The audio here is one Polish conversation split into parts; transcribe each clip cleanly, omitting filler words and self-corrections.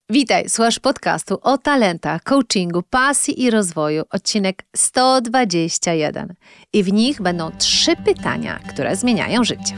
Witaj, słuchasz podcastu o talentach, coachingu, pasji i rozwoju, odcinek 121. I w nich będą 3 pytania, które zmieniają życie.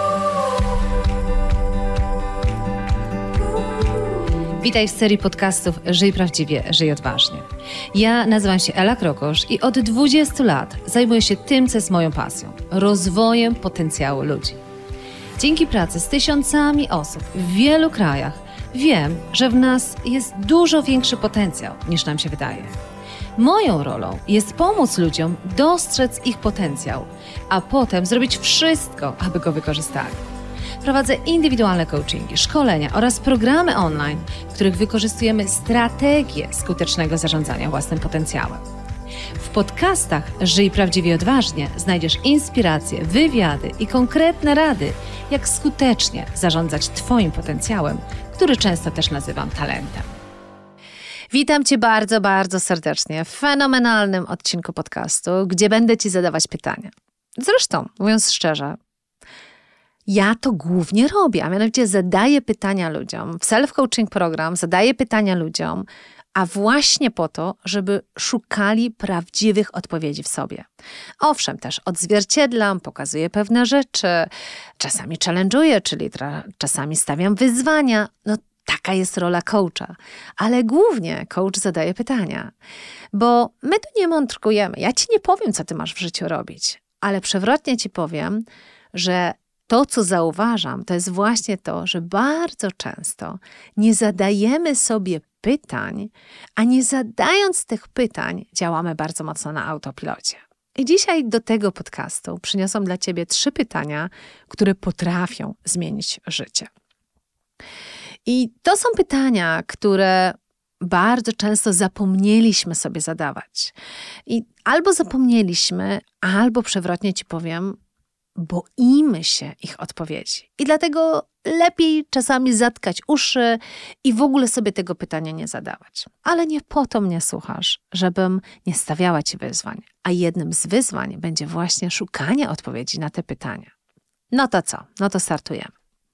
Witaj w serii podcastów Żyj prawdziwie, żyj odważnie. Ja nazywam się Ela Krokosz i od 20 lat zajmuję się tym, co jest moją pasją – rozwojem potencjału ludzi. Dzięki pracy z tysiącami osób w wielu krajach wiem, że w nas jest dużo większy potencjał, niż nam się wydaje. Moją rolą jest pomóc ludziom dostrzec ich potencjał, a potem zrobić wszystko, aby go wykorzystali. Prowadzę indywidualne coachingi, szkolenia oraz programy online, w których wykorzystujemy strategię skutecznego zarządzania własnym potencjałem. W podcastach Żyj prawdziwie odważnie znajdziesz inspiracje, wywiady i konkretne rady, jak skutecznie zarządzać Twoim potencjałem, który często też nazywam talentem. Witam Cię bardzo, bardzo serdecznie w fenomenalnym odcinku podcastu, gdzie będę Ci zadawać pytania. Zresztą, mówiąc szczerze, ja to głównie robię, a mianowicie zadaję pytania ludziom. W self-coaching program zadaję pytania ludziom, a właśnie po to, żeby szukali prawdziwych odpowiedzi w sobie. Owszem, też odzwierciedlam, pokazuję pewne rzeczy, czasami challenge'uję, czyli czasami stawiam wyzwania. No taka jest rola coacha. Ale głównie coach zadaje pytania, bo my tu nie mądrkujemy. Ja Ci nie powiem, co Ty masz w życiu robić, ale przewrotnie Ci powiem, że to, co zauważam, to jest właśnie to, że bardzo często nie zadajemy sobie pytań, a nie zadając tych pytań, działamy bardzo mocno na autopilocie. I dzisiaj do tego podcastu przyniosłam dla Ciebie 3 pytania, które potrafią zmienić życie. I to są pytania, które bardzo często zapomnieliśmy sobie zadawać. I albo zapomnieliśmy, albo przewrotnie Ci powiem, boimy się ich odpowiedzi. I dlatego lepiej czasami zatkać uszy i w ogóle sobie tego pytania nie zadawać. Ale nie po to mnie słuchasz, żebym nie stawiała Ci wyzwań. A jednym z wyzwań będzie właśnie szukanie odpowiedzi na te pytania. No to co? No to startujemy.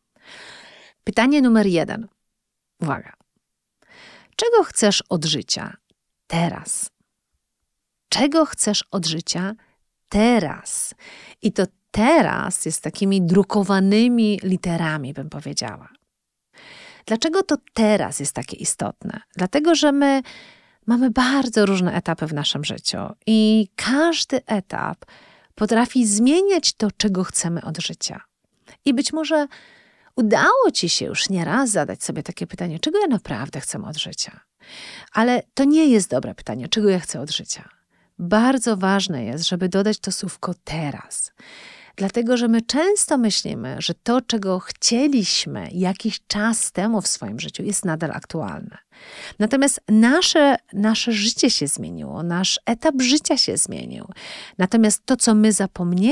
Pytanie numer 1. Uwaga. Czego chcesz od życia teraz? Czego chcesz od życia teraz? I to teraz jest takimi drukowanymi literami, bym powiedziała. Dlaczego to teraz jest takie istotne? Dlatego, że my mamy bardzo różne etapy w naszym życiu i każdy etap potrafi zmieniać to, czego chcemy od życia. I być może udało Ci się już nieraz zadać sobie takie pytanie, czego ja naprawdę chcę od życia? Ale to nie jest dobre pytanie, czego ja chcę od życia. Bardzo ważne jest, żeby dodać to słówko teraz. Dlatego, że my często myślimy, że to, czego chcieliśmy jakiś czas temu w swoim życiu, jest nadal aktualne. Natomiast nasze życie się zmieniło, nasz etap życia się zmienił. Natomiast to, co my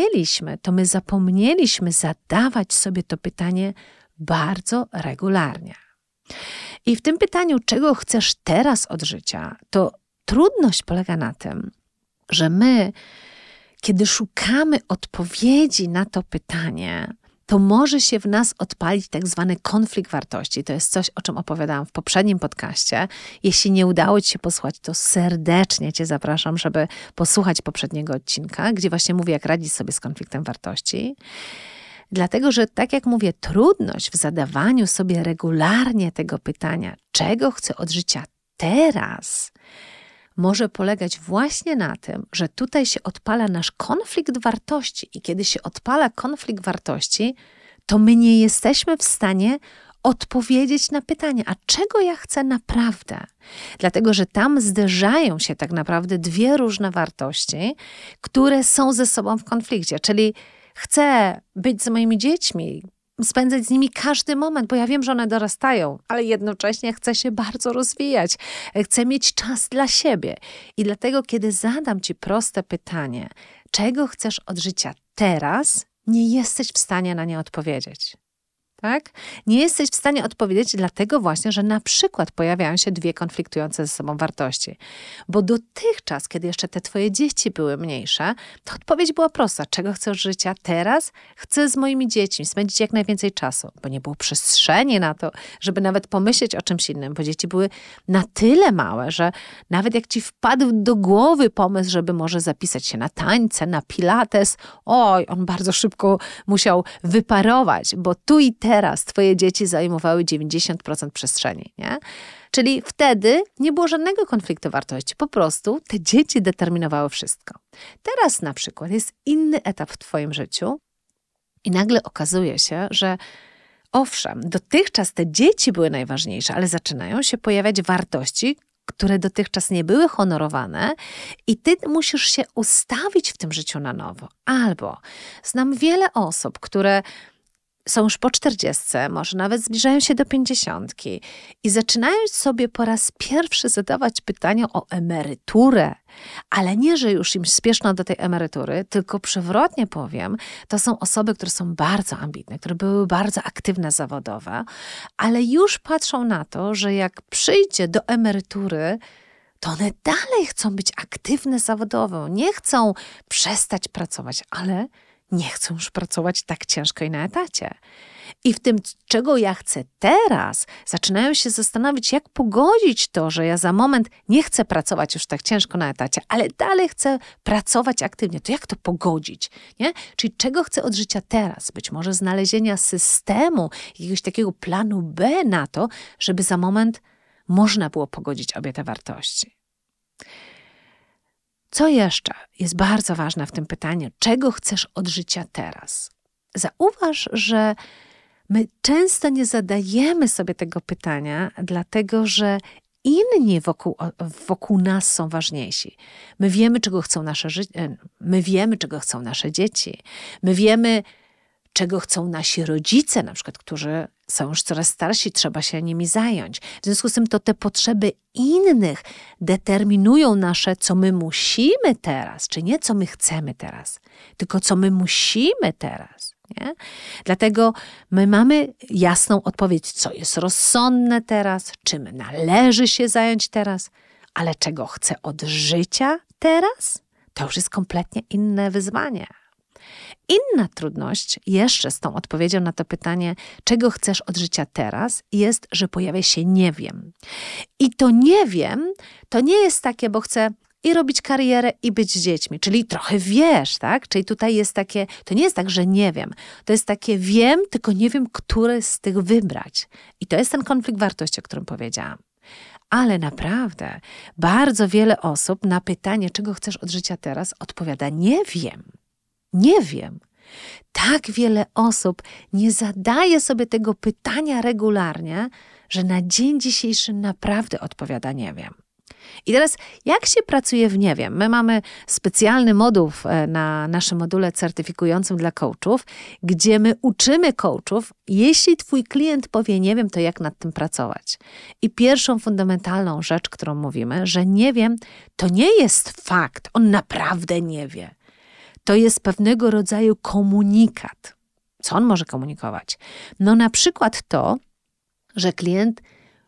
zapomnieliśmy zadawać sobie to pytanie bardzo regularnie. I w tym pytaniu, czego chcesz teraz od życia, to trudność polega na tym, że my, kiedy szukamy odpowiedzi na to pytanie, to może się w nas odpalić tak zwany konflikt wartości. To jest coś, o czym opowiadałam w poprzednim podcaście. Jeśli nie udało Ci się posłuchać, to serdecznie Cię zapraszam, żeby posłuchać poprzedniego odcinka, gdzie właśnie mówię, jak radzić sobie z konfliktem wartości. Dlatego, że tak jak mówię, trudność w zadawaniu sobie regularnie tego pytania, czego chcę od życia teraz, może polegać właśnie na tym, że tutaj się odpala nasz konflikt wartości i kiedy się odpala konflikt wartości, to my nie jesteśmy w stanie odpowiedzieć na pytanie, a czego ja chcę naprawdę? Dlatego, że tam zderzają się tak naprawdę 2 różne wartości, które są ze sobą w konflikcie, czyli chcę być z moimi dziećmi, spędzać z nimi każdy moment, bo ja wiem, że one dorastają, ale jednocześnie chcę się bardzo rozwijać. Chcę mieć czas dla siebie. I dlatego, kiedy zadam Ci proste pytanie, czego chcesz od życia teraz, nie jesteś w stanie na nie odpowiedzieć. Tak? Nie jesteś w stanie odpowiedzieć dlatego właśnie, że na przykład pojawiają się dwie konfliktujące ze sobą wartości. Bo dotychczas, kiedy jeszcze te twoje dzieci były mniejsze, to odpowiedź była prosta. Czego chcesz od życia teraz? Chcę z moimi dziećmi spędzić jak najwięcej czasu. Bo nie było przestrzeni na to, żeby nawet pomyśleć o czymś innym. Bo dzieci były na tyle małe, że nawet jak ci wpadł do głowy pomysł, żeby może zapisać się na tańce, na pilates, oj, on bardzo szybko musiał wyparować, bo tu i teraz twoje dzieci zajmowały 90% przestrzeni, nie? Czyli wtedy nie było żadnego konfliktu wartości. Po prostu te dzieci determinowały wszystko. Teraz na przykład jest inny etap w twoim życiu i nagle okazuje się, że owszem, dotychczas te dzieci były najważniejsze, ale zaczynają się pojawiać wartości, które dotychczas nie były honorowane i ty musisz się ustawić w tym życiu na nowo. Albo znam wiele osób, które są już po 40, może nawet zbliżają się do 50 i zaczynają sobie po raz pierwszy zadawać pytania o emeryturę. Ale nie, że już im spieszno do tej emerytury, tylko przewrotnie powiem, to są osoby, które są bardzo ambitne, które były bardzo aktywne zawodowo, ale już patrzą na to, że jak przyjdzie do emerytury, to one dalej chcą być aktywne zawodowo, nie chcą przestać pracować, ale nie chcą już pracować tak ciężko i na etacie. I w tym, czego ja chcę teraz, zaczynają się zastanawiać, jak pogodzić to, że ja za moment nie chcę pracować już tak ciężko na etacie, ale dalej chcę pracować aktywnie. To jak to pogodzić? Nie? Czyli czego chcę od życia teraz? Być może znalezienia systemu, jakiegoś takiego planu B na to, żeby za moment można było pogodzić obie te wartości. Co jeszcze jest bardzo ważne w tym pytaniu? Czego chcesz od życia teraz? Zauważ, że my często nie zadajemy sobie tego pytania, dlatego że inni wokół nas są ważniejsi. My wiemy, czego chcą my wiemy, czego chcą nasze dzieci. My wiemy, czego chcą nasi rodzice, na przykład, którzy są już coraz starsi, trzeba się nimi zająć. W związku z tym to te potrzeby innych determinują nasze, co my musimy teraz, czy nie co my chcemy teraz, tylko co my musimy teraz. Nie? Dlatego my mamy jasną odpowiedź, co jest rozsądne teraz, czym należy się zająć teraz, ale czego chcę od życia teraz, to już jest kompletnie inne wyzwanie. Inna trudność jeszcze z tą odpowiedzią na to pytanie, czego chcesz od życia teraz, jest, że pojawia się nie wiem. I to nie wiem, to nie jest takie, bo chcę i robić karierę i być z dziećmi, czyli trochę wiesz, tak? Czyli tutaj jest takie, to nie jest tak, że nie wiem. To jest takie wiem, tylko nie wiem, które z tych wybrać. I to jest ten konflikt wartości, o którym powiedziałam. Ale naprawdę bardzo wiele osób na pytanie, czego chcesz od życia teraz, odpowiada nie wiem. Nie wiem. Tak wiele osób nie zadaje sobie tego pytania regularnie, że na dzień dzisiejszy naprawdę odpowiada nie wiem. I teraz jak się pracuje w nie wiem? My mamy specjalny moduł na naszym module certyfikującym dla coachów, gdzie my uczymy coachów, jeśli twój klient powie nie wiem, to jak nad tym pracować. I pierwszą fundamentalną rzecz, którą mówimy, że nie wiem, to nie jest fakt, on naprawdę nie wie. To jest pewnego rodzaju komunikat. Co on może komunikować? No na przykład to, że klient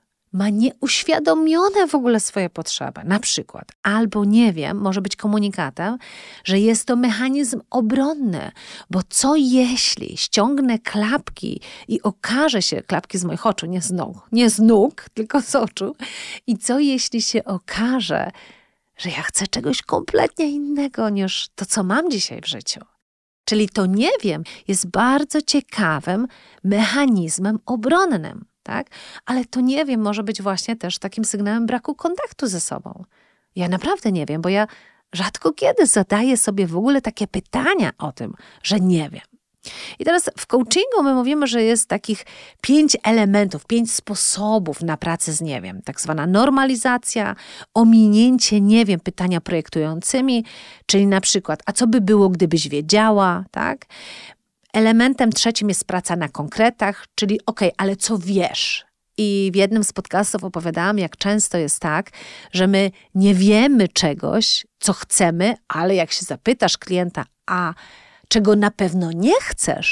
ma nieuświadomione w ogóle swoje potrzeby. Na przykład, albo nie wiem, może być komunikatem, że jest to mechanizm obronny, bo co jeśli ściągnę klapki i okaże się, klapki z moich oczu, nie z nóg, tylko z oczu, i co jeśli się okaże, że ja chcę czegoś kompletnie innego niż to, co mam dzisiaj w życiu. Czyli to nie wiem jest bardzo ciekawym mechanizmem obronnym, tak? Ale to nie wiem może być właśnie też takim sygnałem braku kontaktu ze sobą. Ja naprawdę nie wiem, bo ja rzadko kiedy zadaję sobie w ogóle takie pytania o tym, że nie wiem. I teraz w coachingu my mówimy, że jest takich 5 elementów, 5 sposobów na pracę z nie wiem. Tak zwana normalizacja, ominięcie nie wiem pytania projektującymi, czyli na przykład, a co by było, gdybyś wiedziała, tak? Elementem trzecim jest praca na konkretach, czyli ale co wiesz? I w jednym z podcastów opowiadałam, jak często jest tak, że my nie wiemy czegoś, co chcemy, ale jak się zapytasz klienta, a czego na pewno nie chcesz,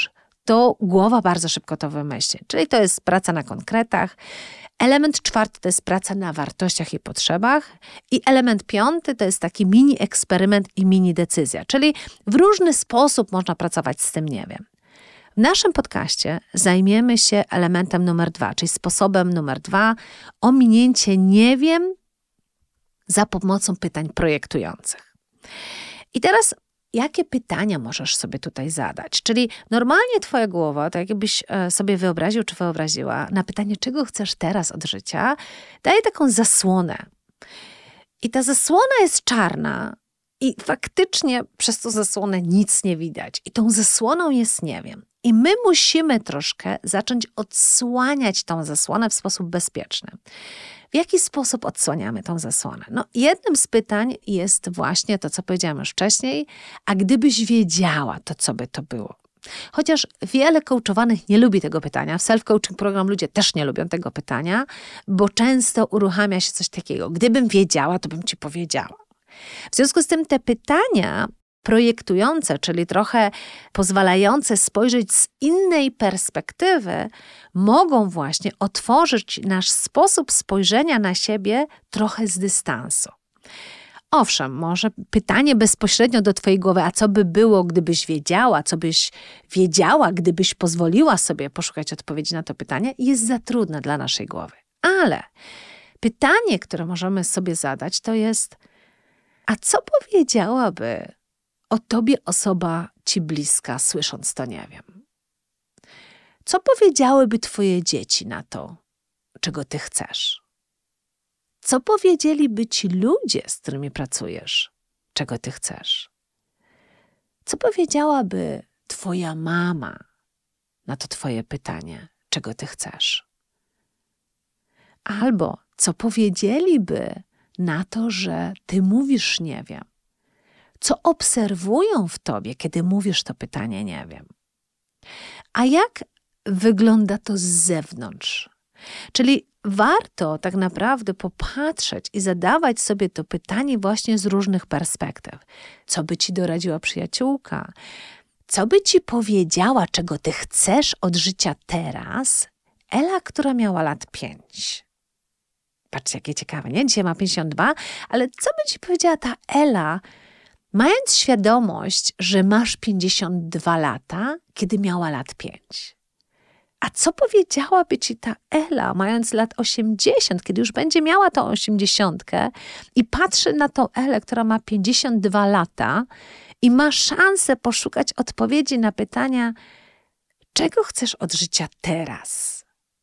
to głowa bardzo szybko to wymyśli. Czyli to jest praca na konkretach. Element 4 to jest praca na wartościach i potrzebach. I element 5 to jest taki mini eksperyment i mini decyzja. Czyli w różny sposób można pracować z tym nie wiem. W naszym podcaście zajmiemy się elementem numer 2, czyli sposobem numer 2, ominięcie nie wiem za pomocą pytań projektujących. I teraz jakie pytania możesz sobie tutaj zadać? Czyli normalnie twoja głowa, tak jakbyś sobie wyobraził czy wyobraziła, na pytanie, czego chcesz teraz od życia, daje taką zasłonę. I ta zasłona jest czarna i faktycznie przez tą zasłonę nic nie widać. I tą zasłoną jest nie wiem. I my musimy troszkę zacząć odsłaniać tą zasłonę w sposób bezpieczny. W jaki sposób odsłaniamy tą zasłonę? No, jednym z pytań jest właśnie to, co powiedziałam już wcześniej, a gdybyś wiedziała, to co by to było? Chociaż wiele coachowanych nie lubi tego pytania, w self-coaching program ludzie też nie lubią tego pytania, bo często uruchamia się coś takiego, gdybym wiedziała, to bym ci powiedziała. W związku z tym te pytania projektujące, czyli trochę pozwalające spojrzeć z innej perspektywy, mogą właśnie otworzyć nasz sposób spojrzenia na siebie trochę z dystansu. Owszem, może pytanie bezpośrednio do twojej głowy, a co by było, gdybyś wiedziała, co byś wiedziała, gdybyś pozwoliła sobie poszukać odpowiedzi na to pytanie, jest za trudne dla naszej głowy. Ale pytanie, które możemy sobie zadać, to jest, a co powiedziałaby o tobie osoba ci bliska, słysząc to nie wiem? Co powiedziałyby twoje dzieci na to, czego ty chcesz? Co powiedzieliby ci ludzie, z którymi pracujesz, czego ty chcesz? Co powiedziałaby twoja mama na to twoje pytanie, czego ty chcesz? Albo co powiedzieliby na to, że ty mówisz nie wiem? Co obserwują w tobie, kiedy mówisz to pytanie nie wiem? A jak wygląda to z zewnątrz? Czyli warto tak naprawdę popatrzeć i zadawać sobie to pytanie właśnie z różnych perspektyw. Co by ci doradziła przyjaciółka? Co by ci powiedziała, czego ty chcesz od życia teraz? Ela, która miała lat 5. Patrzcie, jakie ciekawe, nie? Dzisiaj ma 52, ale co by ci powiedziała ta Ela, mając świadomość, że masz 52 lata, kiedy miała lat 5? A co powiedziałaby ci ta Ela, mając lat 80, kiedy już będzie miała tą 80 i patrzy na tą Elę, która ma 52 lata i ma szansę poszukać odpowiedzi na pytania, czego chcesz od życia teraz?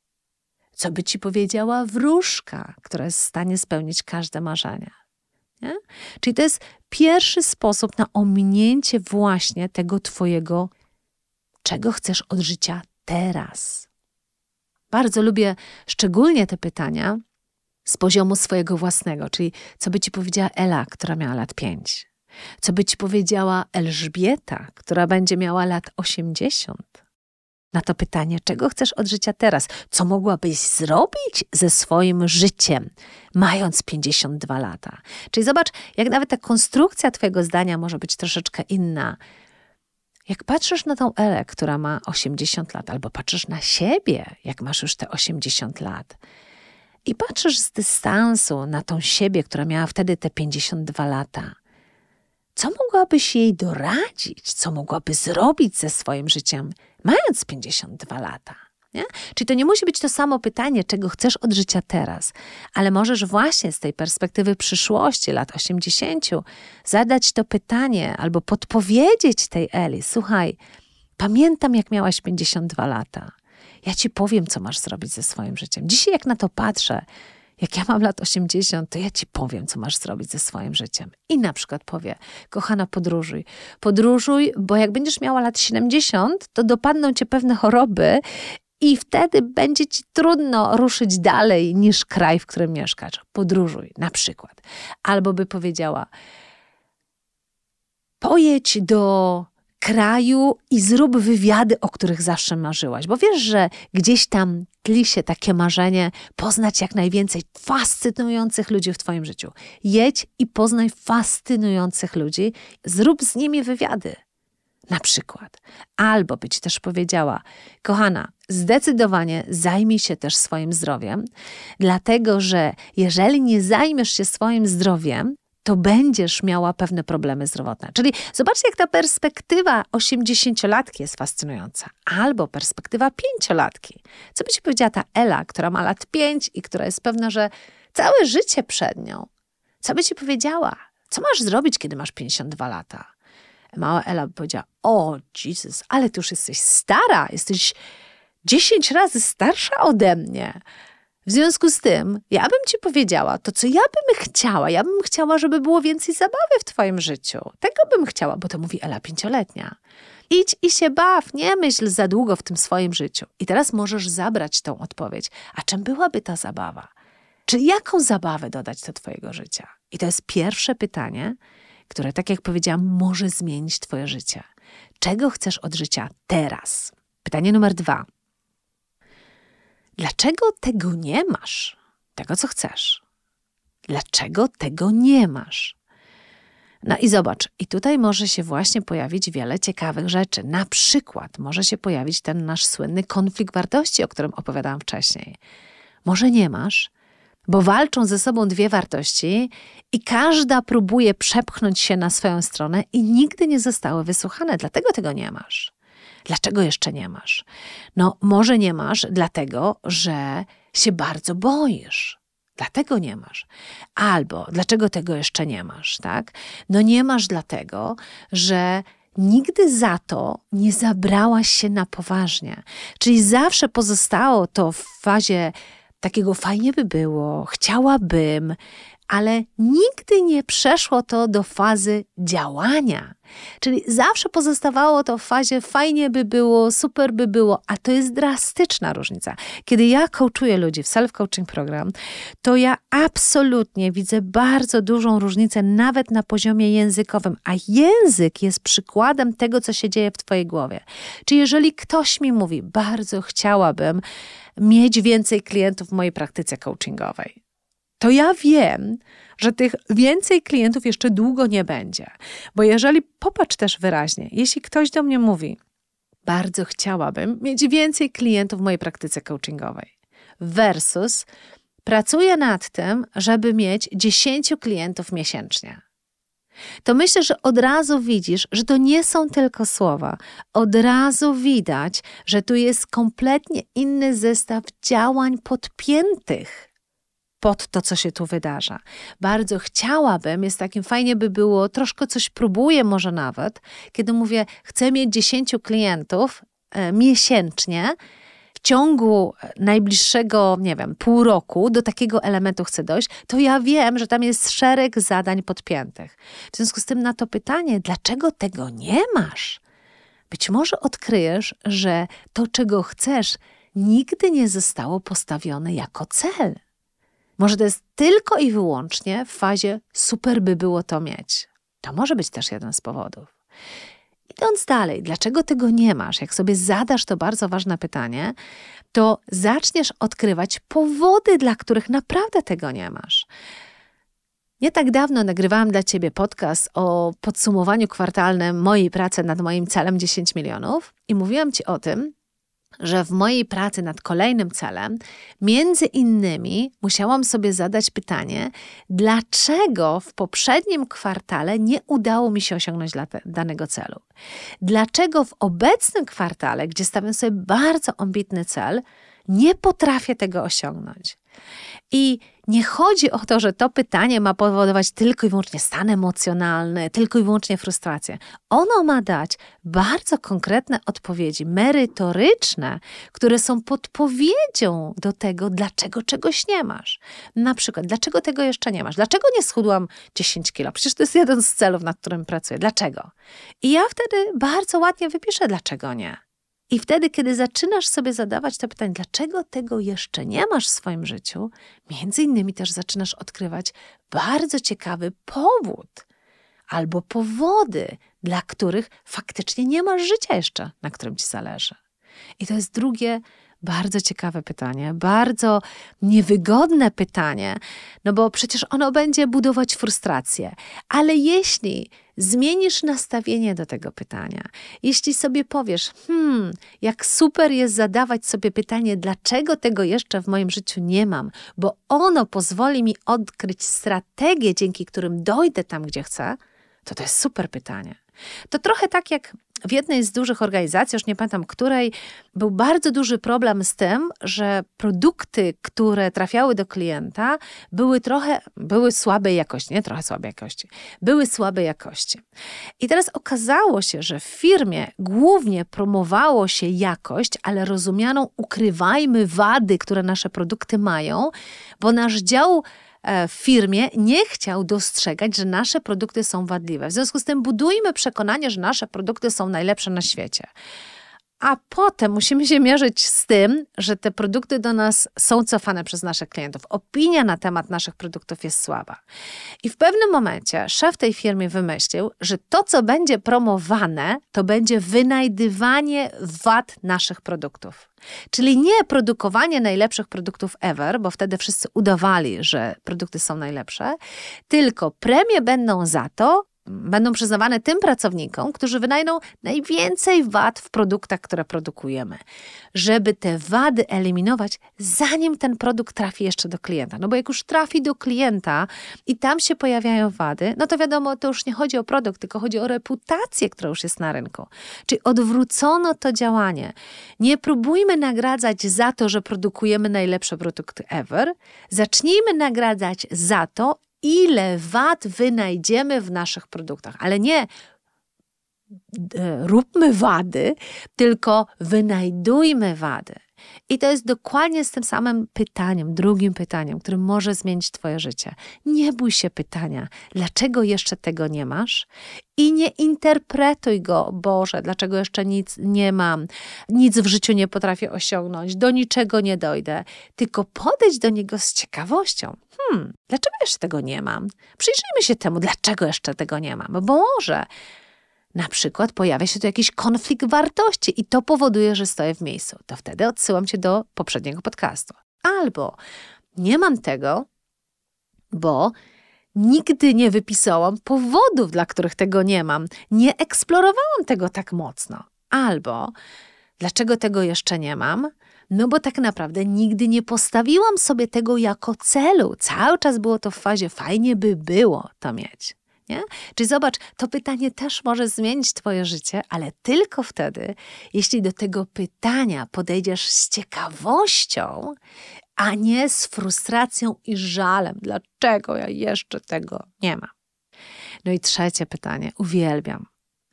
Co by ci powiedziała wróżka, która jest w stanie spełnić każde marzenia? Nie? Czyli to jest pierwszy sposób na ominięcie właśnie tego twojego, czego chcesz od życia teraz. Bardzo lubię szczególnie te pytania z poziomu swojego własnego, czyli co by ci powiedziała Ela, która miała lat 5? Co by ci powiedziała Elżbieta, która będzie miała lat 80? Na to pytanie, czego chcesz od życia teraz? Co mogłabyś zrobić ze swoim życiem, mając 52 lata? Czyli zobacz, jak nawet ta konstrukcja twojego zdania może być troszeczkę inna. Jak patrzysz na tą Elę, która ma 80 lat, albo patrzysz na siebie, jak masz już te 80 lat i patrzysz z dystansu na tą siebie, która miała wtedy te 52 lata, co mogłabyś jej doradzić? Co mogłaby zrobić ze swoim życiem, mając 52 lata? Nie? Czyli to nie musi być to samo pytanie, czego chcesz od życia teraz, ale możesz właśnie z tej perspektywy przyszłości, lat 80, zadać to pytanie albo podpowiedzieć tej Eli. Słuchaj, pamiętam, jak miałaś 52 lata. Ja ci powiem, co masz zrobić ze swoim życiem. Dzisiaj, jak na to patrzę, jak ja mam lat 80, to ja ci powiem, co masz zrobić ze swoim życiem. I na przykład powie, kochana, podróżuj. Podróżuj, bo jak będziesz miała lat 70, to dopadną cię pewne choroby i wtedy będzie ci trudno ruszyć dalej niż kraj, w którym mieszkasz. Podróżuj, na przykład. Albo by powiedziała, pojedź do kraju i zrób wywiady, o których zawsze marzyłaś. Bo wiesz, że gdzieś tam tli się takie marzenie poznać jak najwięcej fascynujących ludzi w twoim życiu. Jedź i poznaj fascynujących ludzi, zrób z nimi wywiady. Na przykład. Albo by ci też powiedziała, kochana, zdecydowanie zajmij się też swoim zdrowiem, dlatego że jeżeli nie zajmiesz się swoim zdrowiem, to będziesz miała pewne problemy zdrowotne. Czyli zobaczcie, jak ta perspektywa 80-latki jest fascynująca. Albo perspektywa 5-latki. Co by ci powiedziała ta Ela, która ma lat 5 i która jest pewna, że całe życie przed nią. Co by ci powiedziała? Co masz zrobić, kiedy masz 52 lata? Mała Ela by powiedziała, o Jezus, ale ty już jesteś stara, jesteś 10 razy starsza ode mnie. W związku z tym, ja bym ci powiedziała to, co ja bym chciała. Ja bym chciała, żeby było więcej zabawy w twoim życiu. Tego bym chciała, bo to mówi Ela 5-letnia. Idź i się baw, nie myśl za długo w tym swoim życiu. I teraz możesz zabrać tą odpowiedź. A czym byłaby ta zabawa? Czy jaką zabawę dodać do twojego życia? I to jest pierwsze pytanie, które, tak jak powiedziałam, może zmienić twoje życie. Czego chcesz od życia teraz? Pytanie numer 2. Dlaczego tego nie masz? Tego, co chcesz. Dlaczego tego nie masz? No i zobacz, i tutaj może się właśnie pojawić wiele ciekawych rzeczy. Na przykład może się pojawić ten nasz słynny konflikt wartości, o którym opowiadałam wcześniej. Może nie masz, bo walczą ze sobą dwie wartości i każda próbuje przepchnąć się na swoją stronę i nigdy nie zostały wysłuchane, dlatego tego nie masz. Dlaczego jeszcze nie masz? No może nie masz dlatego, że się bardzo boisz. Dlatego nie masz. Albo dlaczego tego jeszcze nie masz, tak? No nie masz dlatego, że nigdy za to nie zabrałaś się na poważnie. Czyli zawsze pozostało to w fazie takiego fajnie by było, chciałabym, ale nigdy nie przeszło to do fazy działania. Czyli zawsze pozostawało to w fazie fajnie by było, super by było, a to jest drastyczna różnica. Kiedy ja coachuję ludzi w self-coaching program, to ja absolutnie widzę bardzo dużą różnicę nawet na poziomie językowym, a język jest przykładem tego, co się dzieje w twojej głowie. Czyli jeżeli ktoś mi mówi, bardzo chciałabym mieć więcej klientów w mojej praktyce coachingowej, to ja wiem, że tych więcej klientów jeszcze długo nie będzie. Bo jeżeli, popatrz też wyraźnie, jeśli ktoś do mnie mówi, bardzo chciałabym mieć więcej klientów w mojej praktyce coachingowej versus pracuję nad tym, żeby mieć 10 klientów miesięcznie, to myślę, że od razu widzisz, że to nie są tylko słowa. Od razu widać, że tu jest kompletnie inny zestaw działań podpiętych pod to, co się tu wydarza. Bardzo chciałabym, jest takim fajnie by było, troszkę coś próbuję może nawet, kiedy mówię, chcę mieć 10 klientów miesięcznie, w ciągu najbliższego, nie wiem, pół roku do takiego elementu chcę dojść, to ja wiem, że tam jest szereg zadań podpiętych. W związku z tym na to pytanie, dlaczego tego nie masz? Być może odkryjesz, że to, czego chcesz, nigdy nie zostało postawione jako cel. Może to jest tylko i wyłącznie w fazie super by było to mieć. To może być też jeden z powodów. Idąc dalej, dlaczego tego nie masz? Jak sobie zadasz to bardzo ważne pytanie, to zaczniesz odkrywać powody, dla których naprawdę tego nie masz. Nie tak dawno nagrywałam dla ciebie podcast o podsumowaniu kwartalnym mojej pracy nad moim celem 10 milionów i mówiłam ci o tym, że w mojej pracy nad kolejnym celem, między innymi musiałam sobie zadać pytanie, dlaczego w poprzednim kwartale nie udało mi się osiągnąć danego celu. Dlaczego w obecnym kwartale, gdzie stawiam sobie bardzo ambitny cel, nie potrafię tego osiągnąć. I nie chodzi o to, że to pytanie ma powodować tylko i wyłącznie stan emocjonalny, tylko i wyłącznie frustrację. Ono ma dać bardzo konkretne odpowiedzi, merytoryczne, które są podpowiedzią do tego, dlaczego czegoś nie masz. Na przykład, dlaczego tego jeszcze nie masz? Dlaczego nie schudłam 10 kilo? Przecież to jest jeden z celów, nad którym pracuję. Dlaczego? I ja wtedy bardzo ładnie wypiszę, dlaczego nie. I wtedy, kiedy zaczynasz sobie zadawać to pytanie, dlaczego tego jeszcze nie masz w swoim życiu, między innymi też zaczynasz odkrywać bardzo ciekawy powód albo powody, dla których faktycznie nie masz życia jeszcze, na którym ci zależy. I to jest drugie bardzo ciekawe pytanie, bardzo niewygodne pytanie, no bo przecież ono będzie budować frustrację. Ale jeśli zmienisz nastawienie do tego pytania, jeśli sobie powiesz, jak super jest zadawać sobie pytanie, dlaczego tego jeszcze w moim życiu nie mam, bo ono pozwoli mi odkryć strategie, dzięki którym dojdę tam, gdzie chcę, to jest super pytanie. To trochę tak jak w jednej z dużych organizacji, już nie pamiętam której, był bardzo duży problem z tym, że produkty, które trafiały do klienta, były słabej jakości, nie trochę słabej jakości, były słabej jakości. I teraz okazało się, że w firmie głównie promowało się jakość, ale rozumianą ukrywajmy wady, które nasze produkty mają, bo nasz dział w firmie nie chciał dostrzegać, że nasze produkty są wadliwe. W związku z tym budujmy przekonanie, że nasze produkty są najlepsze na świecie. A potem musimy się mierzyć z tym, że te produkty do nas są cofane przez naszych klientów. Opinia na temat naszych produktów jest słaba. I w pewnym momencie szef tej firmy wymyślił, że to, co będzie promowane, to będzie wynajdywanie wad naszych produktów. Czyli nie produkowanie najlepszych produktów ever, bo wtedy wszyscy udawali, że produkty są najlepsze, tylko premie będą przyznawane tym pracownikom, którzy wynajdą najwięcej wad w produktach, które produkujemy. Żeby te wady eliminować, zanim ten produkt trafi jeszcze do klienta. No bo jak już trafi do klienta i tam się pojawiają wady, no to wiadomo, to już nie chodzi o produkt, tylko chodzi o reputację, która już jest na rynku. Czyli odwrócono to działanie. Nie próbujmy nagradzać za to, że produkujemy najlepsze produkty ever. Zacznijmy nagradzać za to, ile wad wynajdziemy w naszych produktach. Ale nie róbmy wady, tylko wynajdujmy wady. I to jest dokładnie z tym samym pytaniem, drugim pytaniem, które może zmienić twoje życie. Nie bój się pytania, dlaczego jeszcze tego nie masz? I nie interpretuj go, Boże, dlaczego jeszcze nic nie mam, nic w życiu nie potrafię osiągnąć, do niczego nie dojdę. Tylko podejdź do niego z ciekawością. Dlaczego jeszcze tego nie mam? Przyjrzyjmy się temu, dlaczego jeszcze tego nie mam. Bo może na przykład pojawia się tu jakiś konflikt wartości i to powoduje, że stoję w miejscu. To wtedy odsyłam cię do poprzedniego podcastu. Albo nie mam tego, bo nigdy nie wypisałam powodów, dla których tego nie mam. Nie eksplorowałam tego tak mocno. Albo dlaczego tego jeszcze nie mam? No bo tak naprawdę nigdy nie postawiłam sobie tego jako celu. Cały czas było to w fazie fajnie by było to mieć. Nie? Czyli zobacz, to pytanie też może zmienić twoje życie, ale tylko wtedy, jeśli do tego pytania podejdziesz z ciekawością, a nie z frustracją i żalem. Dlaczego ja jeszcze tego nie mam? No i trzecie pytanie, uwielbiam.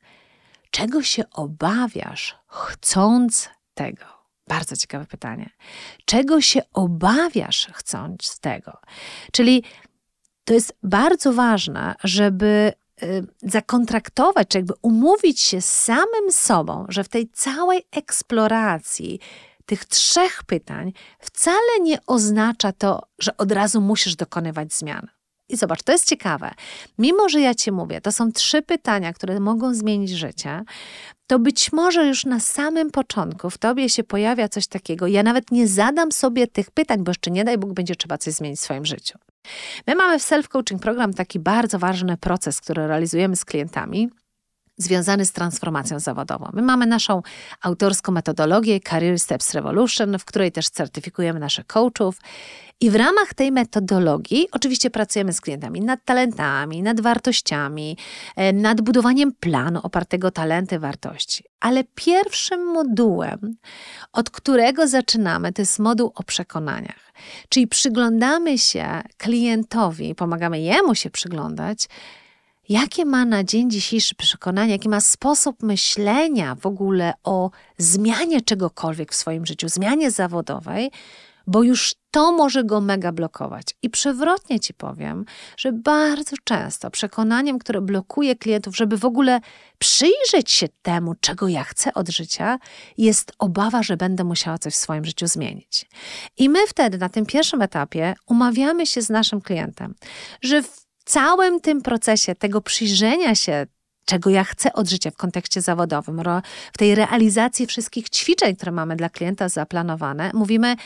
Czego się obawiasz, chcąc tego? Bardzo ciekawe pytanie. Czego się obawiasz, chcąc tego? Czyli to jest bardzo ważne, żeby zakontraktować, czy jakby umówić się z samym sobą, że w tej całej eksploracji tych 3 pytań wcale nie oznacza to, że od razu musisz dokonywać zmian. I zobacz, to jest ciekawe. Mimo, że ja ci mówię, to są 3 pytania, które mogą zmienić życie, to być może już na samym początku w tobie się pojawia coś takiego. Ja nawet nie zadam sobie tych pytań, bo jeszcze nie daj Bóg będzie trzeba coś zmienić w swoim życiu. My mamy w Self-Coaching Program taki bardzo ważny proces, który realizujemy z klientami, związany z transformacją zawodową. My mamy naszą autorską metodologię Career Steps Revolution, w której też certyfikujemy naszych coachów. I w ramach tej metodologii oczywiście pracujemy z klientami nad talentami, nad wartościami, nad budowaniem planu opartego o talenty, wartości. Ale pierwszym modułem, od którego zaczynamy, to jest moduł o przekonaniach. Czyli przyglądamy się klientowi, pomagamy jemu się przyglądać, jakie ma na dzień dzisiejszy przekonanie, jaki ma sposób myślenia w ogóle o zmianie czegokolwiek w swoim życiu, zmianie zawodowej, bo już to może go mega blokować. I przewrotnie ci powiem, że bardzo często przekonaniem, które blokuje klientów, żeby w ogóle przyjrzeć się temu, czego ja chcę od życia, jest obawa, że będę musiała coś w swoim życiu zmienić. I my wtedy na tym pierwszym etapie umawiamy się z naszym klientem, że w całym tym procesie tego przyjrzenia się, czego ja chcę od życia w kontekście zawodowym, w tej realizacji wszystkich ćwiczeń, które mamy dla klienta zaplanowane, mówimy,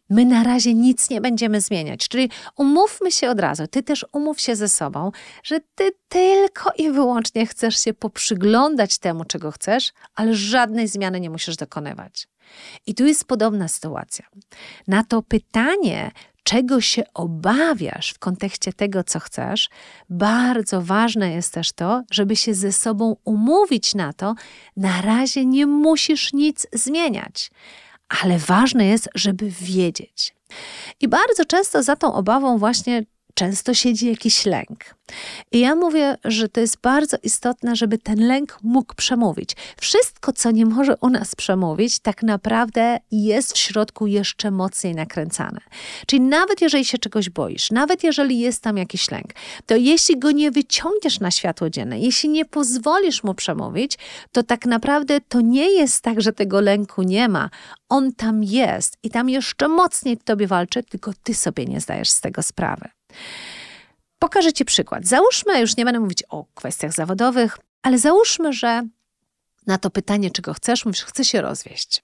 my na razie nic nie będziemy zmieniać. Czyli umówmy się od razu, ty też umów się ze sobą, że ty tylko i wyłącznie chcesz się poprzyglądać temu, czego chcesz, ale żadnej zmiany nie musisz dokonywać. I tu jest podobna sytuacja. Na to pytanie, czego się obawiasz w kontekście tego, co chcesz, bardzo ważne jest też to, żeby się ze sobą umówić na to, na razie nie musisz nic zmieniać. Ale ważne jest, żeby wiedzieć. I bardzo często za tą obawą właśnie często siedzi jakiś lęk. I ja mówię, że to jest bardzo istotne, żeby ten lęk mógł przemówić. Wszystko, co nie może u nas przemówić, tak naprawdę jest w środku jeszcze mocniej nakręcane. Czyli nawet jeżeli się czegoś boisz, nawet jeżeli jest tam jakiś lęk, to jeśli go nie wyciągniesz na światło dzienne, jeśli nie pozwolisz mu przemówić, to tak naprawdę to nie jest tak, że tego lęku nie ma. On tam jest i tam jeszcze mocniej w tobie walczy, tylko ty sobie nie zdajesz z tego sprawy. Pokażę ci przykład. Załóżmy, już nie będę mówić o kwestiach zawodowych, ale załóżmy, że na to pytanie, czego chcesz, mówisz, chcę się rozwieść.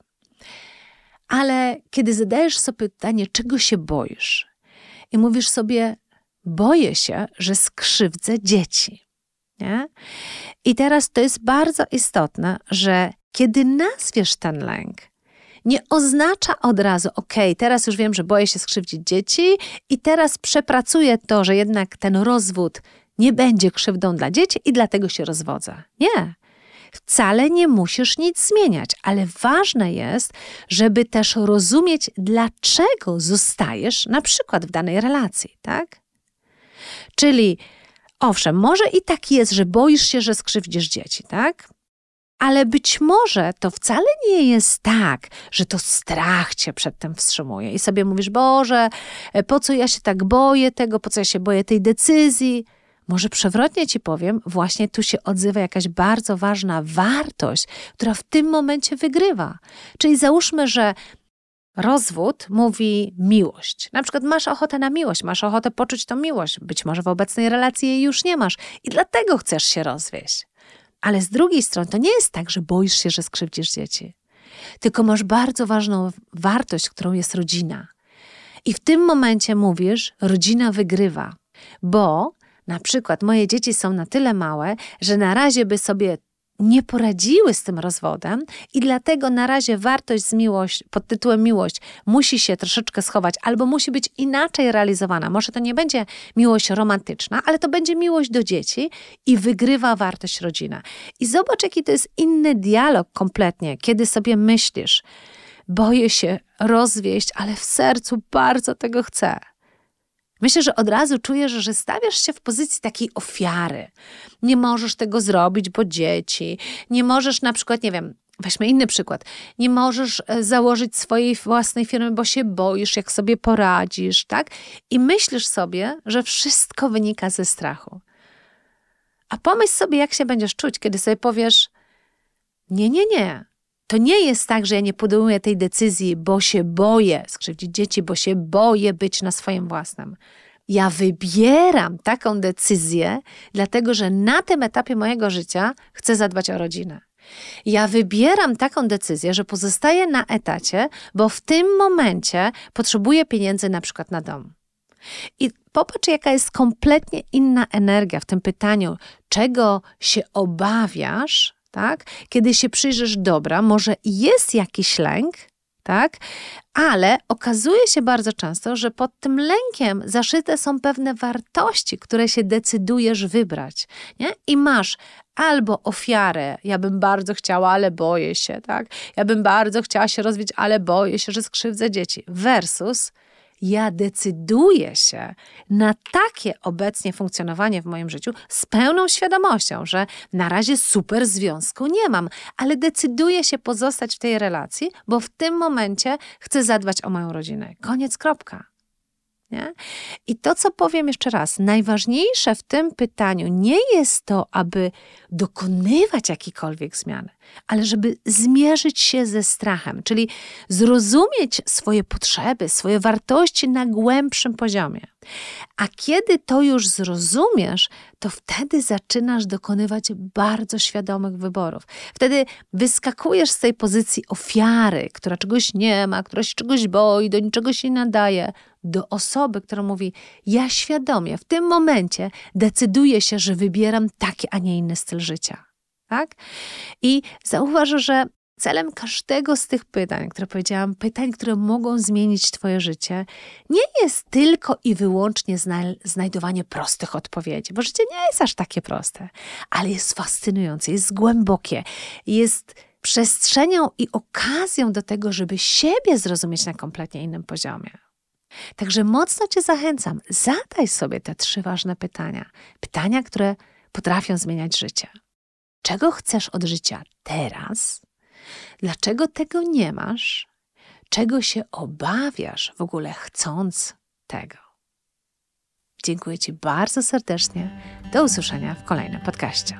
Ale kiedy zadajesz sobie pytanie, czego się boisz i mówisz sobie, boję się, że skrzywdzę dzieci. Nie? I teraz to jest bardzo istotne, że kiedy nazwiesz ten lęk, nie oznacza od razu, teraz już wiem, że boję się skrzywdzić dzieci i teraz przepracuję to, że jednak ten rozwód nie będzie krzywdą dla dzieci i dlatego się rozwodzę. Nie. Wcale nie musisz nic zmieniać, ale ważne jest, żeby też rozumieć, dlaczego zostajesz na przykład w danej relacji, tak? Czyli owszem, może i tak jest, że boisz się, że skrzywdzisz dzieci, tak? Ale być może to wcale nie jest tak, że to strach cię przed tym wstrzymuje i sobie mówisz, Boże, po co ja się tak boję tego, po co ja się boję tej decyzji? Może przewrotnie ci powiem, właśnie tu się odzywa jakaś bardzo ważna wartość, która w tym momencie wygrywa. Czyli załóżmy, że rozwód mówi miłość. Na przykład masz ochotę na miłość, masz ochotę poczuć tą miłość. Być może w obecnej relacji jej już nie masz i dlatego chcesz się rozwieść. Ale z drugiej strony to nie jest tak, że boisz się, że skrzywdzisz dzieci. Tylko masz bardzo ważną wartość, którą jest rodzina. I w tym momencie mówisz, rodzina wygrywa. Bo na przykład moje dzieci są na tyle małe, że na razie by sobie nie poradziły z tym rozwodem i dlatego na razie wartość pod tytułem miłość musi się troszeczkę schować albo musi być inaczej realizowana. Może to nie będzie miłość romantyczna, ale to będzie miłość do dzieci i wygrywa wartość rodzina. I zobacz, jaki to jest inny dialog kompletnie, kiedy sobie myślisz, boję się rozwieść, ale w sercu bardzo tego chcę. Myślę, że od razu czujesz, że stawiasz się w pozycji takiej ofiary. Nie możesz tego zrobić, bo dzieci. Nie możesz na przykład, nie wiem, weźmy inny przykład. Nie możesz założyć swojej własnej firmy, bo się boisz, jak sobie poradzisz, tak? I myślisz sobie, że wszystko wynika ze strachu. A pomyśl sobie, jak się będziesz czuć, kiedy sobie powiesz, nie. To nie jest tak, że ja nie podejmuję tej decyzji, bo się boję skrzywdzić dzieci, bo się boję być na swoim własnym. Ja wybieram taką decyzję, dlatego że na tym etapie mojego życia chcę zadbać o rodzinę. Ja wybieram taką decyzję, że pozostaję na etacie, bo w tym momencie potrzebuję pieniędzy na przykład na dom. I popatrz, jaka jest kompletnie inna energia w tym pytaniu, czego się obawiasz, tak? Kiedy się przyjrzysz, dobra, może jest jakiś lęk, tak? Ale okazuje się bardzo często, że pod tym lękiem zaszyte są pewne wartości, które się decydujesz wybrać, nie? I masz albo ofiarę, ja bym bardzo chciała, ale boję się, tak? Ja bym bardzo chciała się rozwijać, ale boję się, że skrzywdzę dzieci, versus ja decyduję się na takie obecnie funkcjonowanie w moim życiu z pełną świadomością, że na razie super związku nie mam, ale decyduję się pozostać w tej relacji, bo w tym momencie chcę zadbać o moją rodzinę. Koniec, kropka. Nie? I to, co powiem jeszcze raz, najważniejsze w tym pytaniu nie jest to, aby dokonywać jakiejkolwiek zmiany. ale żeby zmierzyć się ze strachem, czyli zrozumieć swoje potrzeby, swoje wartości na głębszym poziomie. A kiedy to już zrozumiesz, to wtedy zaczynasz dokonywać bardzo świadomych wyborów. Wtedy wyskakujesz z tej pozycji ofiary, która czegoś nie ma, która się czegoś boi, do niczego się nie nadaje, do osoby, która mówi: ja świadomie w tym momencie decyduję się, że wybieram taki, a nie inny styl życia. Tak? I zauważ, że celem każdego z tych pytań, które powiedziałam, pytań, które mogą zmienić twoje życie, nie jest tylko i wyłącznie znajdowanie prostych odpowiedzi, bo życie nie jest aż takie proste, ale jest fascynujące, jest głębokie, jest przestrzenią i okazją do tego, żeby siebie zrozumieć na kompletnie innym poziomie. Także mocno cię zachęcam, zadaj sobie te 3 ważne pytania. Pytania, które potrafią zmieniać życie. Czego chcesz od życia teraz? Dlaczego tego nie masz? Czego się obawiasz w ogóle chcąc tego? Dziękuję ci bardzo serdecznie. Do usłyszenia w kolejnym podcaście.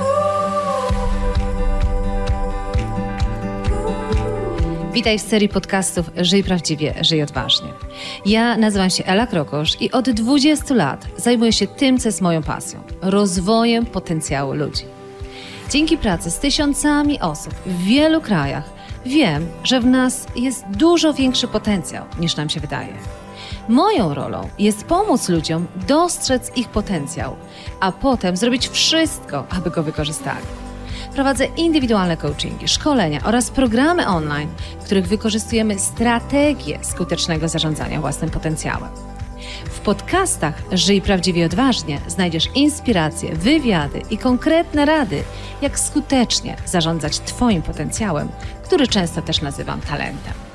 Witaj w serii podcastów Żyj Prawdziwie, Żyj Odważnie. Ja nazywam się Ela Krokosz i od 20 lat zajmuję się tym, co jest moją pasją – rozwojem potencjału ludzi. Dzięki pracy z tysiącami osób w wielu krajach wiem, że w nas jest dużo większy potencjał, niż nam się wydaje. Moją rolą jest pomóc ludziom dostrzec ich potencjał, a potem zrobić wszystko, aby go wykorzystali. Prowadzę indywidualne coachingi, szkolenia oraz programy online, w których wykorzystujemy strategię skutecznego zarządzania własnym potencjałem. W podcastach Żyj Prawdziwie Odważnie znajdziesz inspiracje, wywiady i konkretne rady, jak skutecznie zarządzać twoim potencjałem, który często też nazywam talentem.